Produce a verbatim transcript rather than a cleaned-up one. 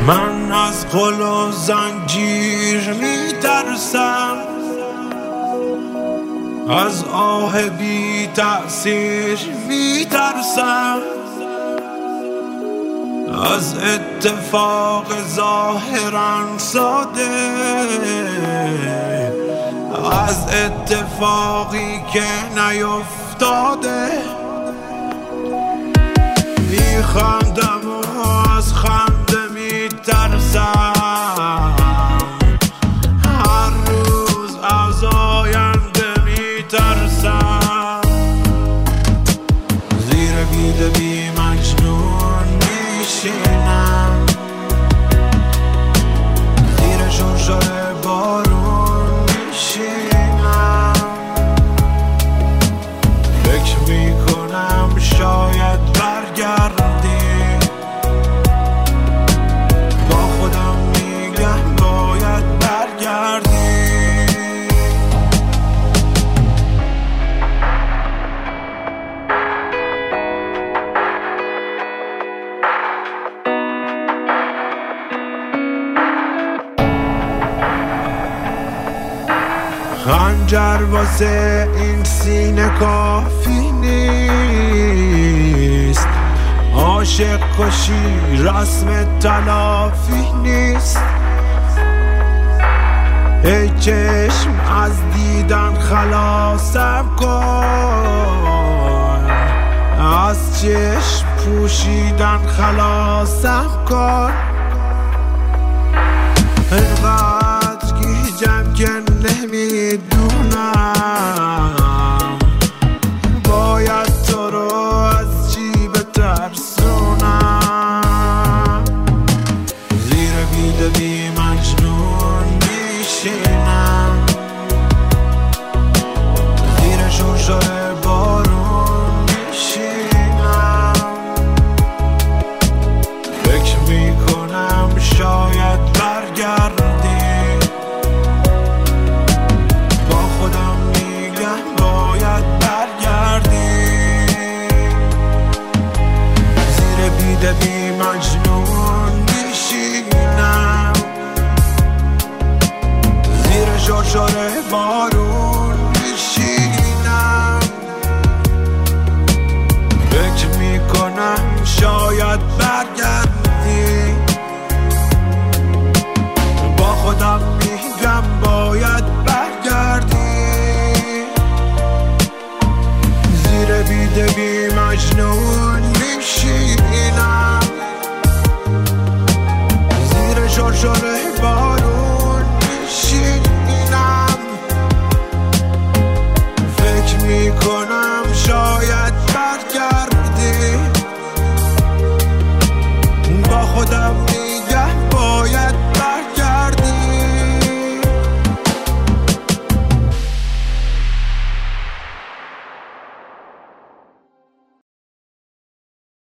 من از قل و زنجیر میترسم، از آه بی تأثیر میترسم، از اتفاق ظاهرا ساده، از اتفاقی که نیفتاده. میخندم و از خنده میترسم، هر روز از آینده میترسم. زیر بید بی مجنون میشینم، زیر شرشر بارون میشینم. فکر میکنم شاید برگردی، با خودم میگم باید برگردی. خنجر واسه این سینه کافی نیست، عاشق کشی رسم تلافی نیست. ای چشم از دیدن خلاصم کن، از چشم پوشیدن خلاصم کن. اینقدر گیجم که نمیدونم باید تو رو از چی بترسونم. زیر بید بی مجنون میشینم، زیر شرشر بارون میشینم. فکر میکنم شاید برگردی، با خودم میگم باید برگردی. زیر بید بی مجنون میشینم، زیر شرشر بارون میشینم. فکر میکنم شاید برگردی، با خودم میگم باید برگردی. زیر بید بی مجنون میشینم، زیر شرشر بارون میشینم. فکر میکنم شاید برگردی، با خودم